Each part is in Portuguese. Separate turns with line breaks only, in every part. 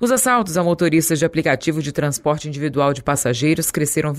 Os assaltos a motoristas de aplicativo de transporte individual de passageiros cresceram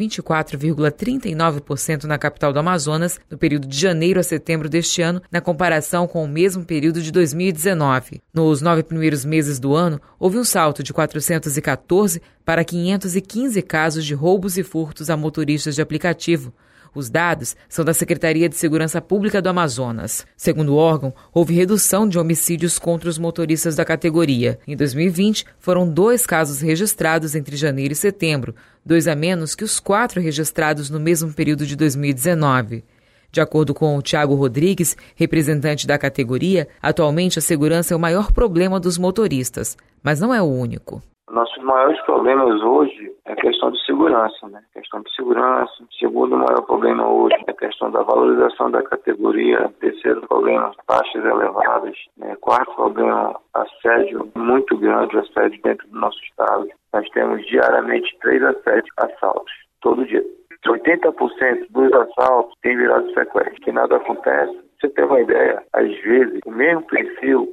24,39% na capital do Amazonas no período de janeiro a setembro deste ano, na comparação com o mesmo período de 2019. Nos 9 primeiros meses do ano, houve um salto de 414 para 515 casos de roubos e furtos a motoristas de aplicativo. Os dados são da Secretaria de Segurança Pública do Amazonas. Segundo o órgão, houve redução de homicídios contra os motoristas da categoria. Em 2020, foram 2 casos registrados entre janeiro e setembro, 2 a menos que os 4 registrados no mesmo período de 2019. De acordo com o Thiago Rodrigues, representante da categoria, atualmente a segurança é o maior problema dos motoristas, mas não é o único.
Nossos maiores problemas hoje é a questão de segurança, né? Questão de segurança. Segundo maior problema hoje é a questão da valorização da categoria. Terceiro problema, taxas elevadas. Quarto problema, assédio muito grande, assédio dentro do nosso estado. Nós temos diariamente 3 a 7 assaltos, todo dia. 80% dos assaltos tem virado sequestro, que nada acontece. Você tem uma ideia, às vezes, o mesmo perfil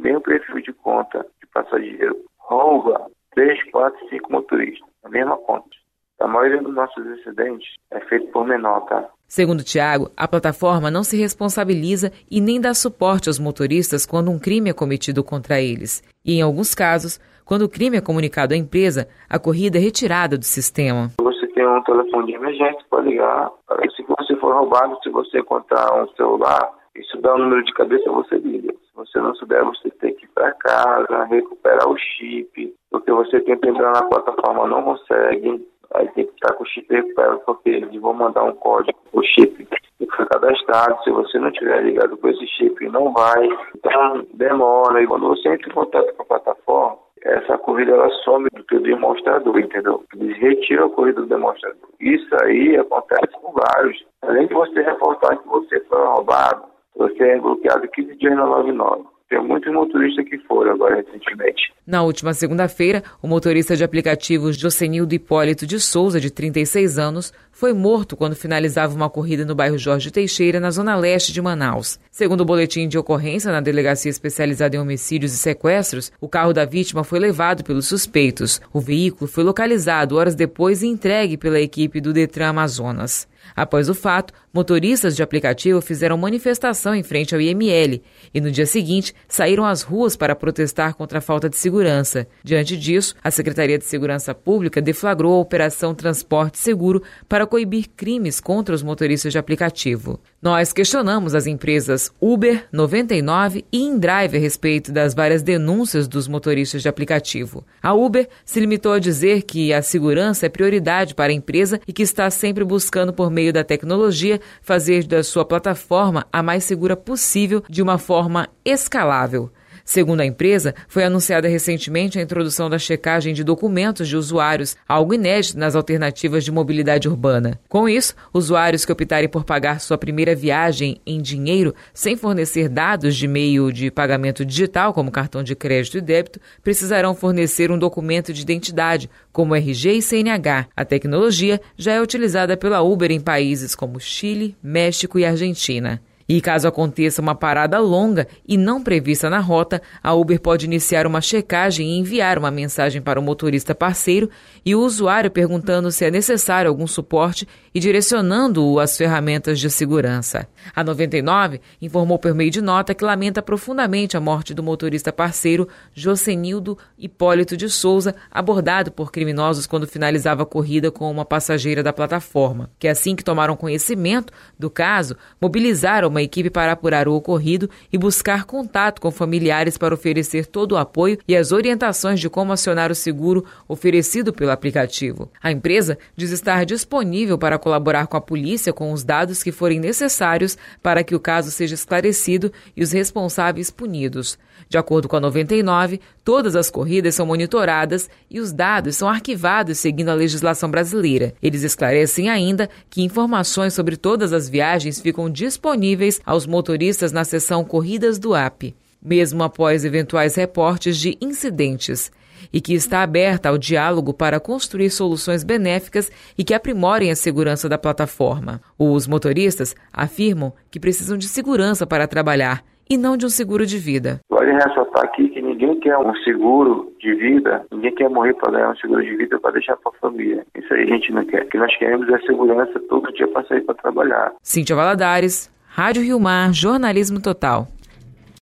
de conta de passageiro rouba 3, 4, 5 motoristas, a mesma conta. A maioria dos nossos incidentes é feito por menor, tá?
Segundo o Thiago, a plataforma não se responsabiliza e nem dá suporte aos motoristas quando um crime é cometido contra eles. E, em alguns casos, quando o crime é comunicado à empresa, a corrida é retirada do sistema.
Você tem um telefone de emergência, pode ligar. Se você for roubado, se você encontrar um celular, isso dá um número de cabeça, você liga. Se você não souber, você tem que ir para casa, recuperar o chip, porque você tenta entrar na plataforma, não consegue, aí tem que estar com o chip recuperado, porque eles vão mandar um código, o chip tem que ser cadastrado, se você não tiver ligado com esse chip, não vai, então demora, e quando você entra em contato com a plataforma, essa corrida ela some do teu demonstrador, entendeu? Eles retiram a corrida do demonstrador. Isso aí acontece com vários. Além de você reportar que você foi roubado, você é bloqueado 15 dias na 99. Tem muitos motoristas que foram agora recentemente.
Na última segunda-feira, o motorista de aplicativo Josenildo Hipólito de Souza, de 36 anos, foi morto quando finalizava uma corrida no bairro Jorge Teixeira, na zona leste de Manaus. Segundo o boletim de ocorrência na Delegacia Especializada em Homicídios e Sequestros, o carro da vítima foi levado pelos suspeitos. O veículo foi localizado horas depois e entregue pela equipe do Detran Amazonas. Após o fato, motoristas de aplicativo fizeram manifestação em frente ao IML e, no dia seguinte, saíram às ruas para protestar contra a falta de segurança. Diante disso, a Secretaria de Segurança Pública deflagrou a Operação Transporte Seguro para coibir crimes contra os motoristas de aplicativo. Nós questionamos as empresas Uber, 99 e InDrive a respeito das várias denúncias dos motoristas de aplicativo. A Uber se limitou a dizer que a segurança é prioridade para a empresa e que está sempre buscando, por meio da tecnologia, fazer da sua plataforma a mais segura possível de uma forma escalável. Segundo a empresa, foi anunciada recentemente a introdução da checagem de documentos de usuários, algo inédito nas alternativas de mobilidade urbana. Com isso, usuários que optarem por pagar sua primeira viagem em dinheiro, sem fornecer dados de meio de pagamento digital, como cartão de crédito e débito, precisarão fornecer um documento de identidade, como RG e CNH. A tecnologia já é utilizada pela Uber em países como Chile, México e Argentina. E caso aconteça uma parada longa e não prevista na rota, a Uber pode iniciar uma checagem e enviar uma mensagem para o motorista parceiro e o usuário perguntando se é necessário algum suporte e direcionando-o às ferramentas de segurança. A 99 informou por meio de nota que lamenta profundamente a morte do motorista parceiro Josenildo Hipólito de Souza, abordado por criminosos quando finalizava a corrida com uma passageira da plataforma, que assim que tomaram conhecimento do caso, mobilizaram uma equipe para apurar o ocorrido e buscar contato com familiares para oferecer todo o apoio e as orientações de como acionar o seguro oferecido pelo aplicativo. A empresa diz estar disponível para colaborar com a polícia com os dados que forem necessários para que o caso seja esclarecido e os responsáveis punidos. De acordo com a 99, todas as corridas são monitoradas e os dados são arquivados seguindo a legislação brasileira. Eles esclarecem ainda que informações sobre todas as viagens ficam disponíveis aos motoristas na seção Corridas do app, mesmo após eventuais reportes de incidentes, e que está aberta ao diálogo para construir soluções benéficas e que aprimorem a segurança da plataforma. Os motoristas afirmam que precisam de segurança para trabalhar e não de um seguro de vida.
Vale ressaltar aqui que ninguém quer um seguro de vida, ninguém quer morrer para ganhar um seguro de vida para deixar para a família. Isso aí a gente não quer. O que nós queremos é segurança todo dia para sair para trabalhar.
Cíntia Valadares, Rádio Rio Mar, Jornalismo Total.